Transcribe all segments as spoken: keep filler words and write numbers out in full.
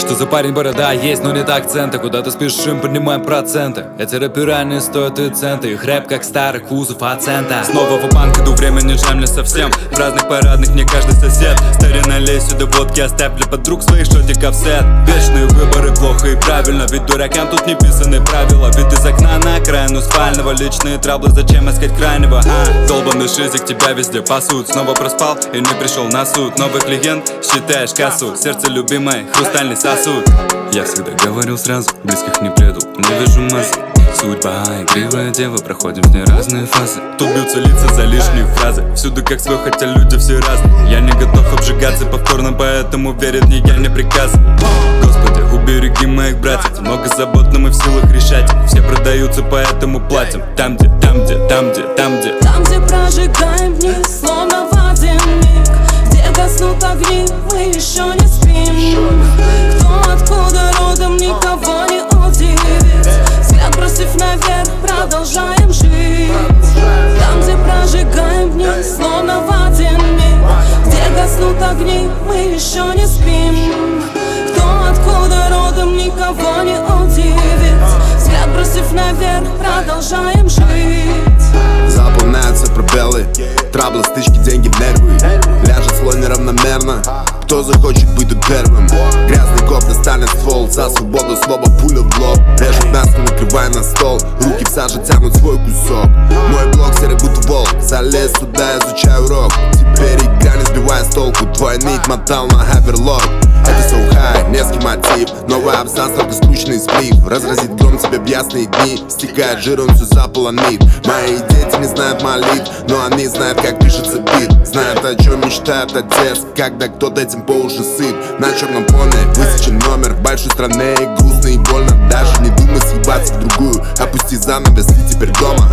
Что за парень, борода есть, но нет акцента. Куда-то спешим, поднимаем проценты. Эти рэперы не стоят и цента. Их рэп как старый кузов Ацента. Снова в банк иду, время не жамля совсем. В разных парадных мне каждый сосед. Старина, лезь сюда, водки оставь для подруг своих, шотик офсет. Вечные выборы, плохо и правильно. Ведь дуракам тут не писаны правила. Вид из окна на окраину спального. Личные траблы, зачем искать крайнего? А, долбанный шизик, тебя везде пасут. Снова проспал и не пришел на суд. Новый клиент, считаешь кассу. Сердце любимое, хрустальный сосуд. Я всегда говорил сразу, близких не предал, не вижу массы. Судьба, игривая дева, проходим с ней разные фазы. Тут бьются лица за лишние фразы. Всюду как свой, хотя люди все разные. Я не готов обжигаться повторно, поэтому верит не я, не приказ. Господи, убереги моих братьев. Много забот, но мы в силах решать. Все продаются, поэтому платим. Там где, там где, там где, там где Там, где прожигаем дни, словно в один миг. Где гаснут огни, мы еще не спим. Кто откуда родом, никого не удивит. Взгляд бросив наверх, продолжаем жить. Там, где прожигаем дни, словно в один миг. Где гаснут огни, мы еще не спим. Кто откуда родом, никого не удивит. Взгляд бросив наверх, продолжаем жить. Заполняются пробелы, траблы, стычки, деньги в нервы. Ляжет слой неравномерно, кто захочет быть тут первым. Грязный коп достанет ствол, за свободу слова пуля в лоб. Режет мяско, накрывая на стол, руки в саже тянут свой кусок. Мой блок серый будто волк, залез сюда, изучаю рок. Теперь игра не сбивая с толку, твой ник мотал на хайперлог. Это so high, низкий мотив, новый абзац, только скучный сплив. Разразит гром тебе в ясные дни, стекает жиром, все заполонит. Мои дети не знают молитв, но они знают, как пишется бит. Знают, о чем мечтает отец, когда кто-то этим по уши сыт. На черном фоне высечен номер в большой стране, и грустно, и больно. Даже не думай съебаться в другую, опусти занавес, ты теперь дома.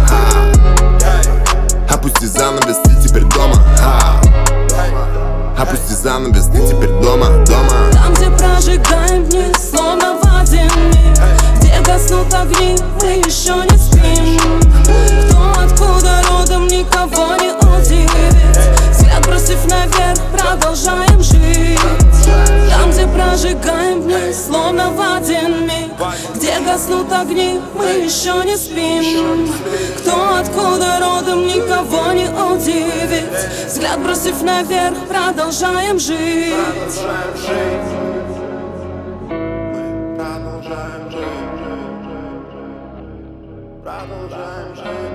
Опусти занавес, ты теперь дома. Опусти занавес, ты теперь дома, дома. Там, где прожигаем дни, словно в один миг. Где гаснут огни, мы еще не спим. Кто откуда родом, никого не удивит. Взгляд бросив наверх, продолжаем жить. Там, где прожигаем дни, словно в один миг. Где гаснут огни, мы еще не спим. Кто откуда родом, никого не удивит. Взгляд бросив наверх, продолжаем жить. Продолжаем жить. Продолжаем жить.